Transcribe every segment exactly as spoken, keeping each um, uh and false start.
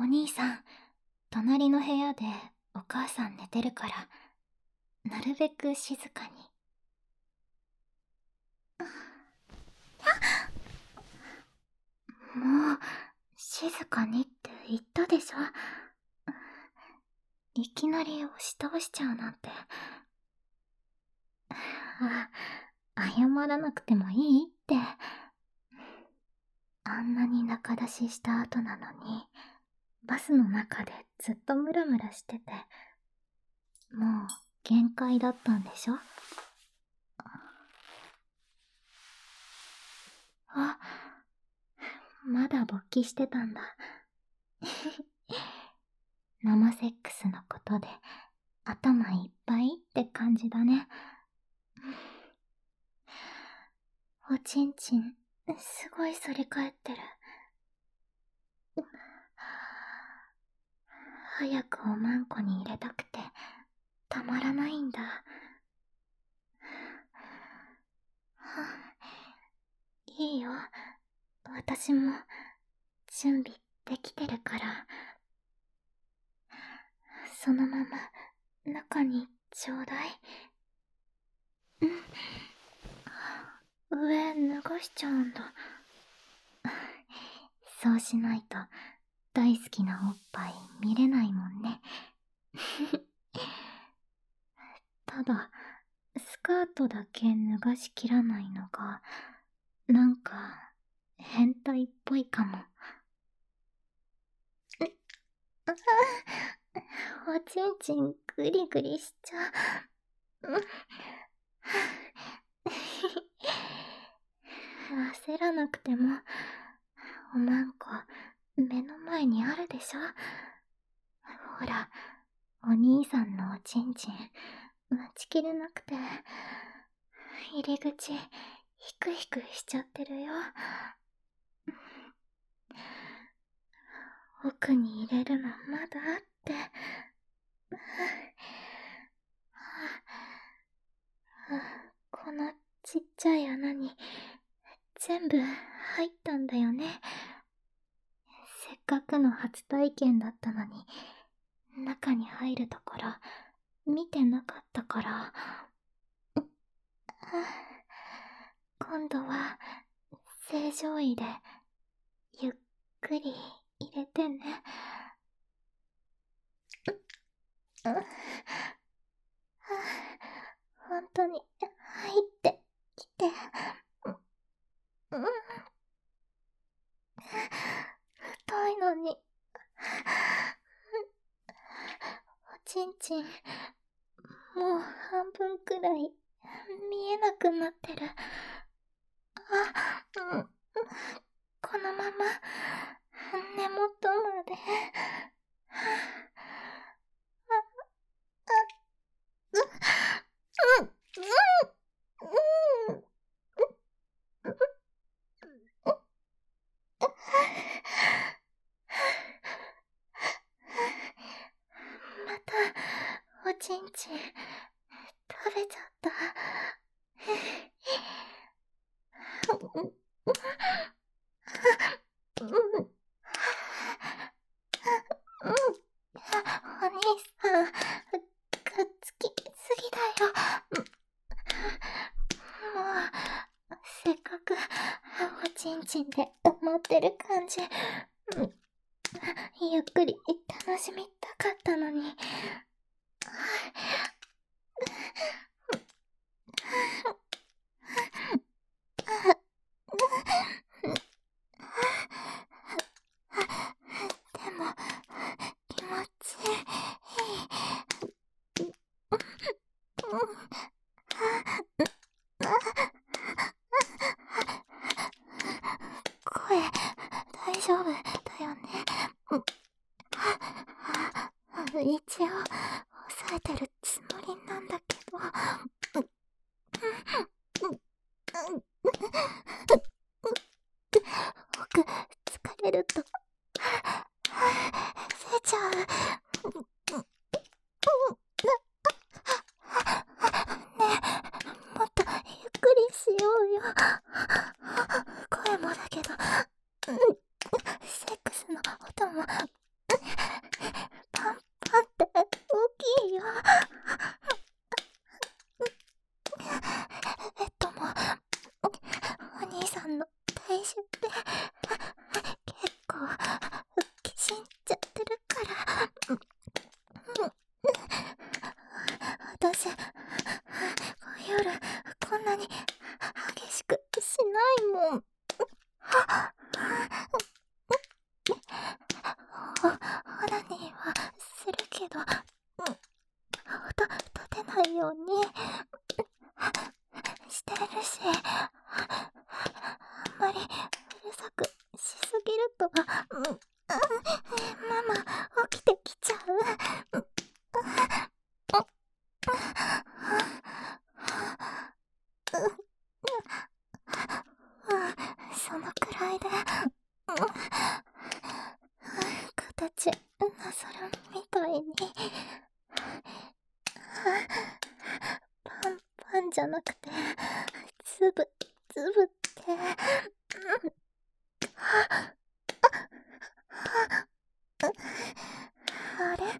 お兄さん、隣の部屋でお母さん寝てるから、なるべく静かに。もう、静かにって言ったでしょ。いきなり押し倒しちゃうなんて。あ、謝らなくてもいいって。あんなに仲出しした後なのに、バスの中でずっとムラムラしてて、もう限界だったんでしょ。あ、まだ勃起してたんだ。生セックスのことで頭いっぱいって感じだね。おちんちん、すごい反り返ってる。早くおまんこに入れたくてたまらないんだ。いいよ、私も準備できてるから。そのまま中にちょうだい。うん、上脱がしちゃうんだ。そうしないと大好きなおっぱい見れないもんね。ただスカートだけ脱がしきらないのがなんか変態っぽいかも。おちんちんグリグリしちゃう。焦らなくてもおまんこ目の前にあるでしょ。ほら、お兄さんのおちんちん待ちきれなくて入り口ヒクヒクしちゃってるよ。奥に入れるのまだあって。このちっちゃい穴に全部入ったんだよね。せっかくの初体験だったのに中に入るところ見てなかったから。今度は正常位でゆっくり入れてね。本当に入ってきて。太いのにおちんちんもう半分くらい見えなくなってる。あ、うん、このまま根元まで。またおちんちん食べちゃった。お兄さん、くっつきすぎだよ。もうせっかくおちんちんで埋まってる感じ、ゆっくり楽しみたかったのに。でも気持ちいい。声大丈夫だよね。一応抑えてるつもりなんだけど。僕疲れると出ちゃう。ねえ、もっとゆっくりしようよ。声もだけどセックスの音もうん、ママ、起きてきちゃう。そのくらいで、形なさるみたいに。パンパンじゃなくて、つぶつぶって。あれ、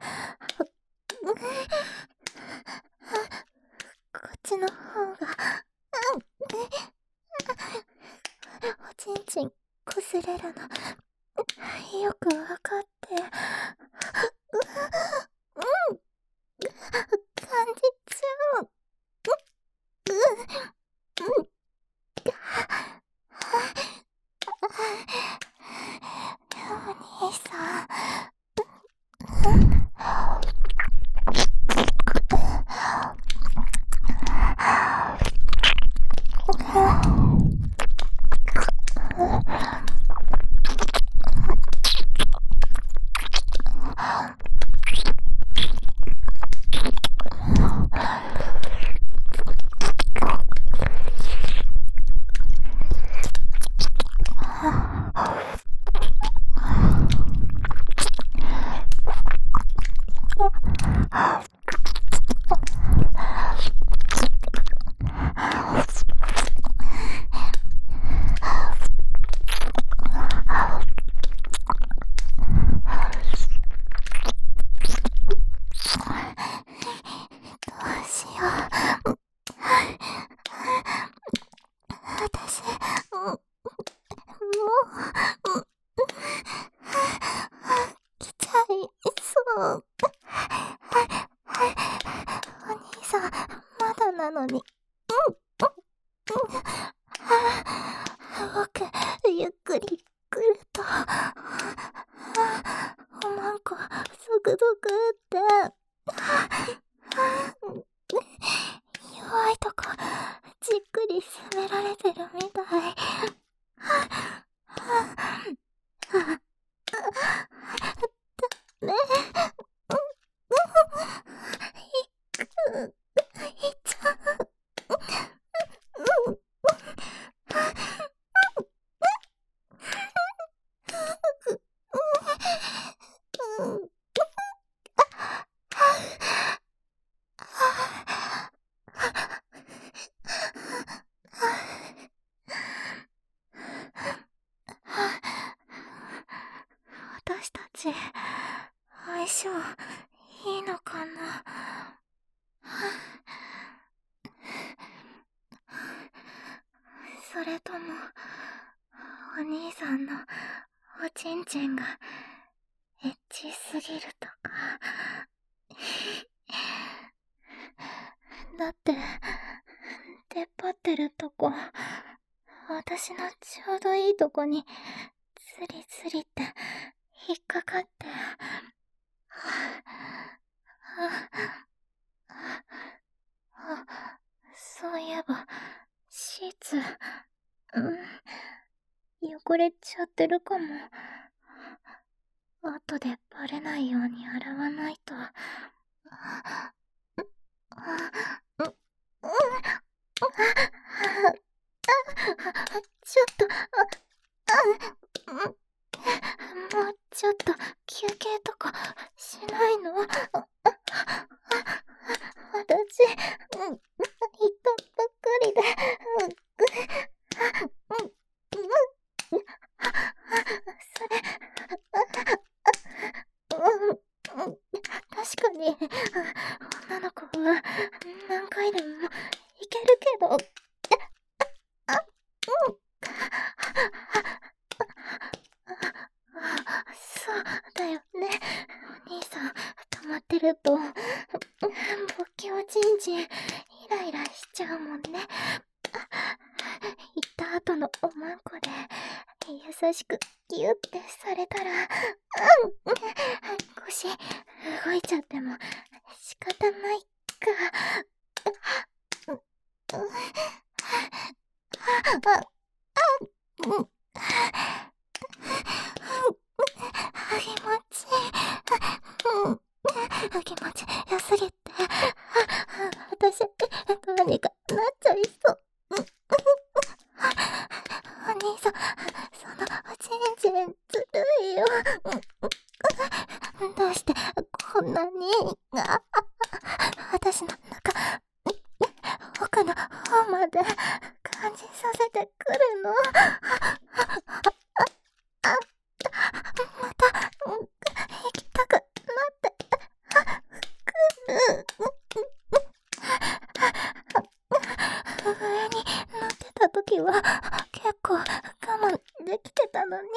こっちの方が、おちんちん擦れるのよくわかって、うん、感じちゃう。お兄さん。なのに、僕、ゆっくり来ると、おまんこ、ゾクゾクって、弱いとこ、じっくり攻められてるみたい。ダメ。いっちゃう。私たち、相性いいのかな。それとも、お兄さんのおちんちんがエッチすぎるとか。だって、出っ張ってるとこ、私のちょうどいいとこに、ズリズリって引っかかって、そういえば、シーツ、うん、汚れちゃってるかも。後でバレないように洗わないと。ちょっと、もうちょっと休憩とかしないの？私、言ったばっかりで。それ、確かに、女の子は何回でもいけるけど、そうだよね。お兄さん、溜まってると、勃起おちんちん、イライラしちゃうもんね。行った後のおまんこで、優しくギュッてされたら、腰動いちゃっても仕方ないか。 良すぎて、私、どうにかなっちゃいそう。お兄さん、そのおちんちんずるいよ。どうしてこんなに私の中、奥の方まで感じさせてくるの。また行きたくなってくる。上に乗ってた時は結構我慢できてたのに、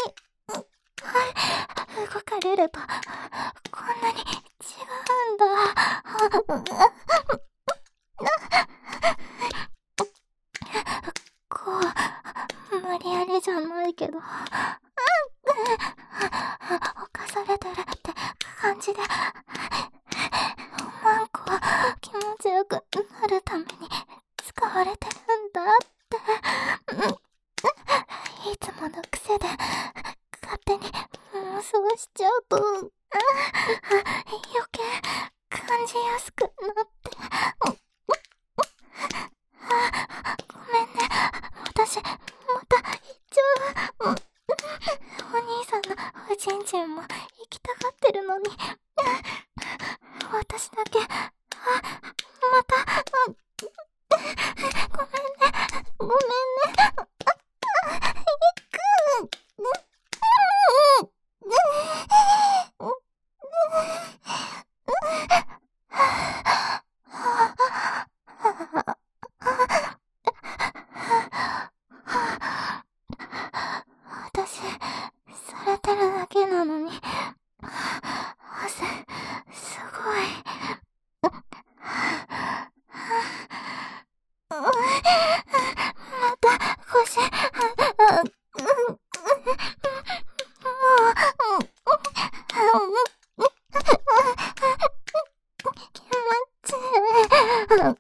動かれればこんなに違うんだ。こう無理やりじゃないけど、犯されてるって感じで、おまんこ気持ちよくなるために使われてるんだって、いつもの癖で勝手に妄想しちゃうと、余計感じやすくなって、ごめんね、私また行っちゃう。お兄さんのおちんちんも行きたがってるのに、私だけ、あ、また、ごめんね、ごめんね、行く。私、されてるだけなのに、汗、すごい。また、腰、気持ちいい。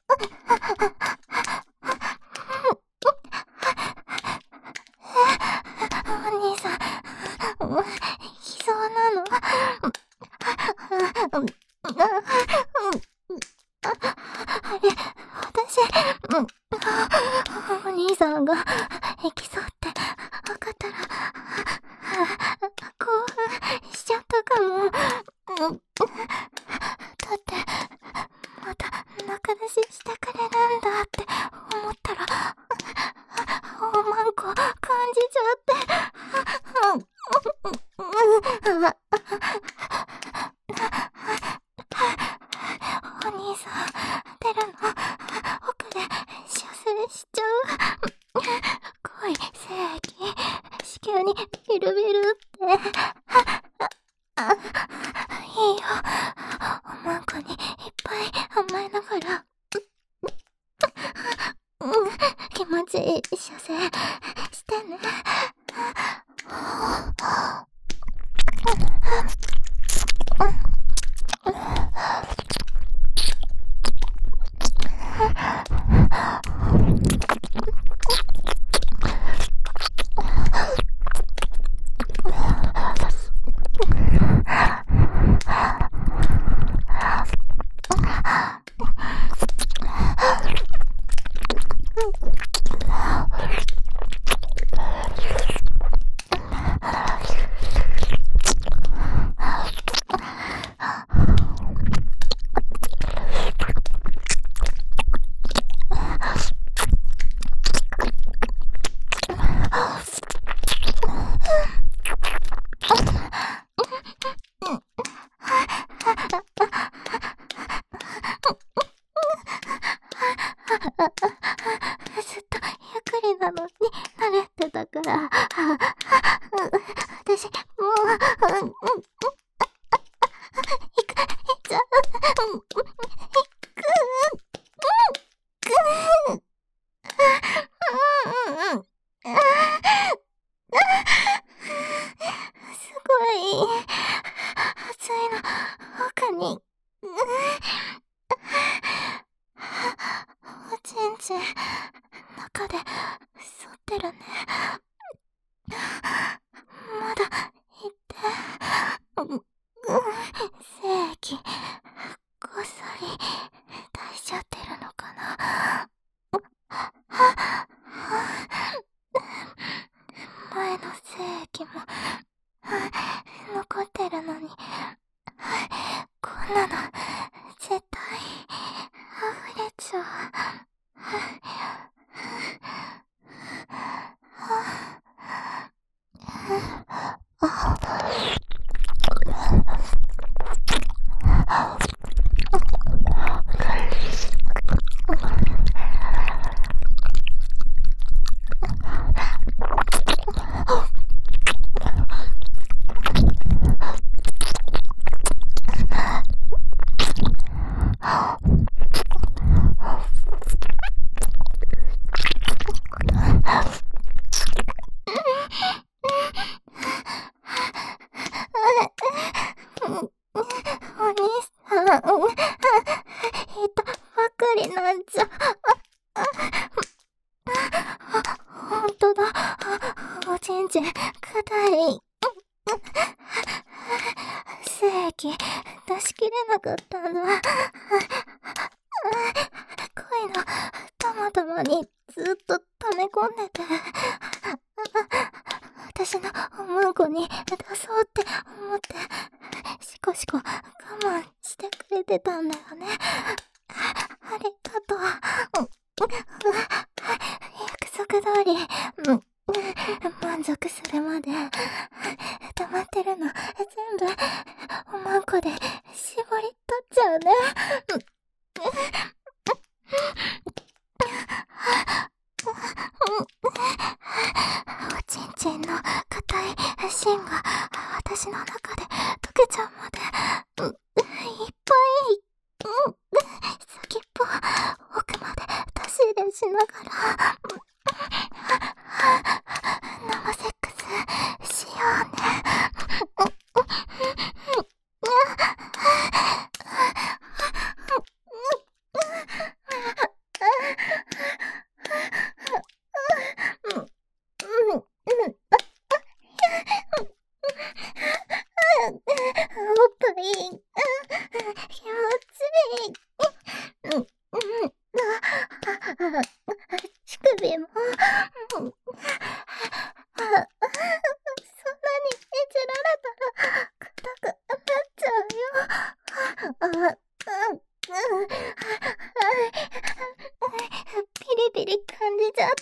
お兄さん、行きそうなの。あれ、私、お兄さんが行きそうって分かったら、興奮しちゃったかも。だって、また仲出ししてくれるんだって思ったら、おまんこ感じちゃって。お兄さん、出るの奥で射精しちゃう。恋、精液、子宮にビルビルって。いいよ、おまんこにいっぱい甘えながら、気持ちいい射精してね。ずっとゆっくりなのに慣れてたから、私もう、行く、行っちゃう。行く、行く。すごい熱いの奥に、おちんちん中で反ってるね。まだいって、精液んなの絶対溢れちゃう。お兄さん、痛ばっかりなんじゃ。ほんとだ。おちんちん、硬い。精液、出し切れなかったんだ。恋のたまたまにずっと溜め込んでて。私のおむんこに出そうって思って、しこしこ我慢してくれてたんだよね。ありがとう。約束通り、満足するまで、溜まってるの全部おまんこで絞り取っちゃうね。おちんちんの硬い芯が私の中で溶けちゃうまで、いっぱい、先っぽ奥まで出し入れしながら、生セックスしようね。おっぱい、気持ちいい。乳首も、そんなにいじられたら硬くなっちゃうよ。ピリピリ感じちゃって。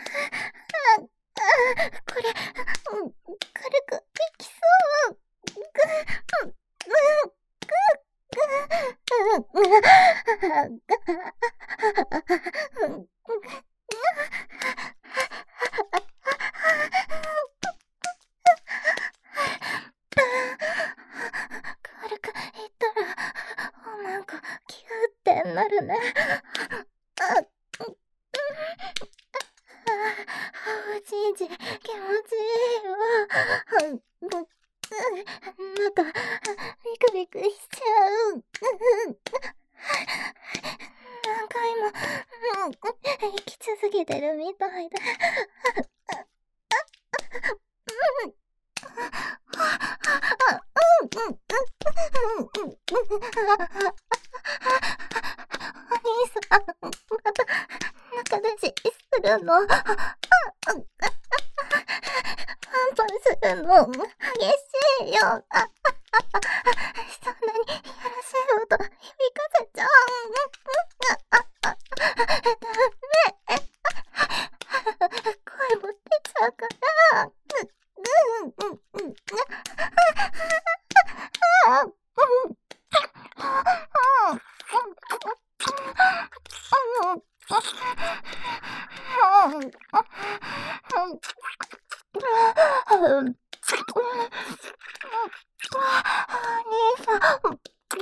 これ、軽くいきそう。軽くいったら、おまんこキューってなるね。おちんちん気持ちいいわ。中、ビクビクしちゃう。何回も、息き続けてるみたいで。お兄さん、また中出しするの。パンパンするの激しいよ。そんなにやらしい音響かせちゃう。ダメ。声も出ちゃうから。兄さん、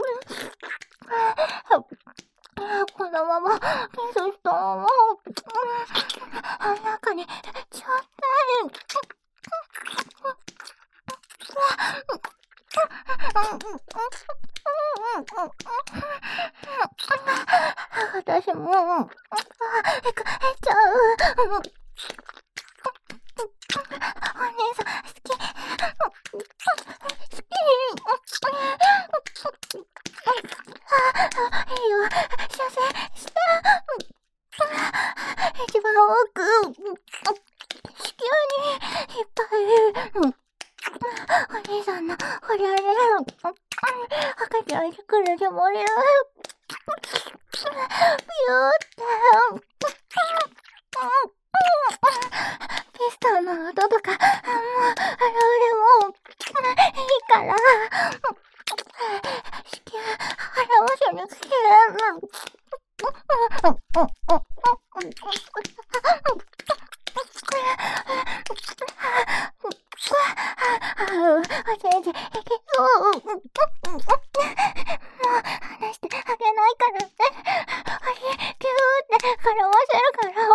このままキスしたまま中にちょうだい。私もうえくえちゃう。お兄さん好き好き。いいよ、射精して。一番奥、子宮にいっぱい。お兄さんのほりゃれ、 赤ちゃん作るでもれる。ピューって。ピストンの音とか、もう、あれ俺もう、いいから。子宮、払わせに来て。全然いけそう。もう離してあげないからね。足キューって絡ませるから。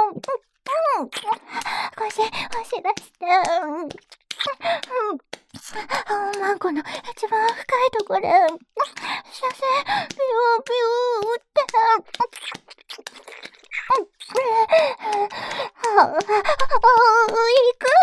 腰押し出して。おまんこの一番深いところで射精ピューピューってああいく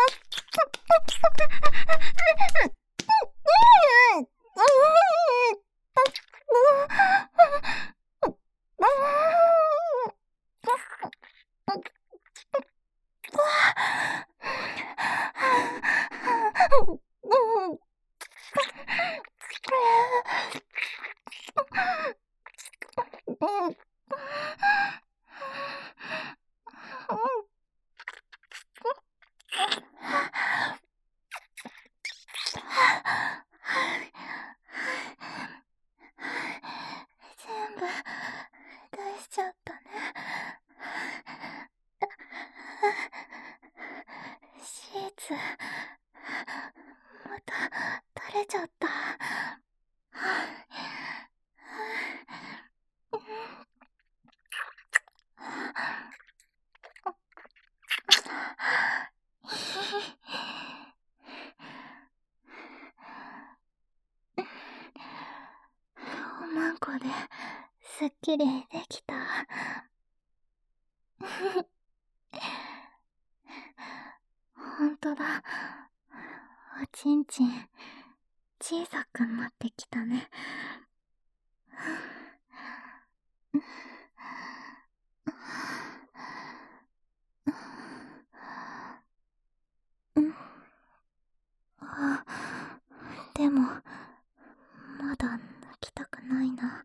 全部出しちゃったね。シーツまた垂れちゃった。おまんこですっきりできた。ほんとだ。おちんちん小さくなってきたね。あ、でもまだ抜きたくないな。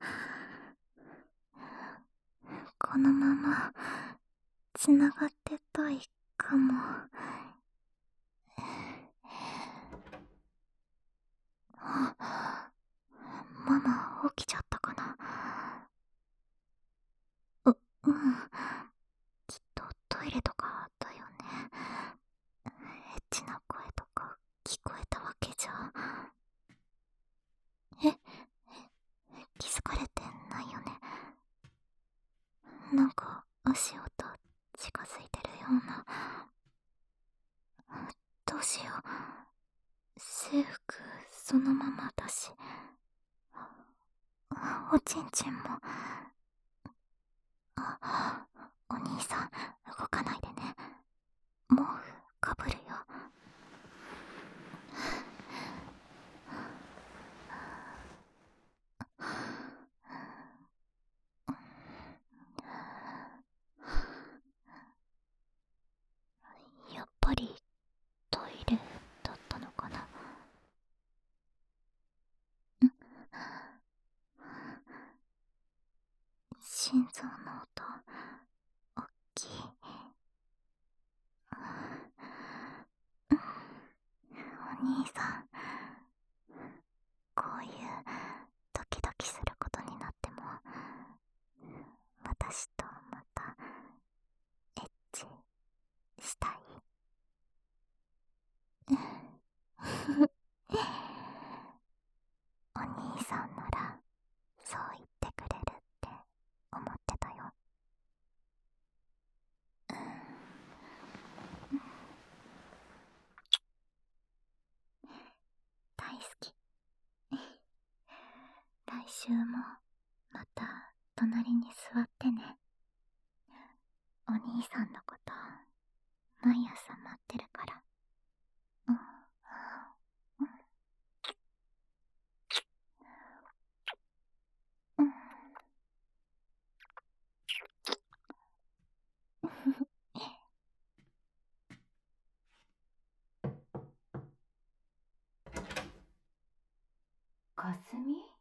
このままつながってたいかも。あ、ママ起きちゃったかな。う、うん。きっとトイレとかだよね。エッチな声とか聞こえたわけじゃ。え、気づかれてないよね。なんか足音近づいてるような。どうしよう。制服そのままだし、おちんちんも。あ、お兄さん動かないでね。毛布かぶるよ。やっぱりトイレだったのかな。ん、心臓の音おっきい。お兄さん、こういうドキドキすることになっても私とまたエッチしたい？お兄さんならそう言ってくれるって思ってたよ。大好き。来週もまた隣に座ってね。お兄さんのこと毎朝待ってるから。うん、うん、こかすみ？